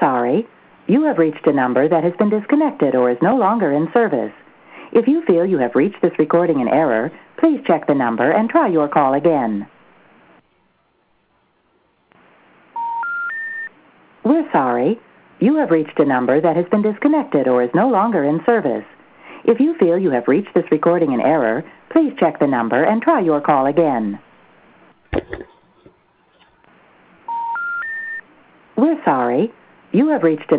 sorry. You have reached a number that has been disconnected or is no longer in service. If you feel you have reached this recording in error, please check the number and try your call again. We're sorry. You have reached a number that has been disconnected or is no longer in service. If you feel you have reached this recording in error, please check the number and try your call again. We're sorry. You have reached a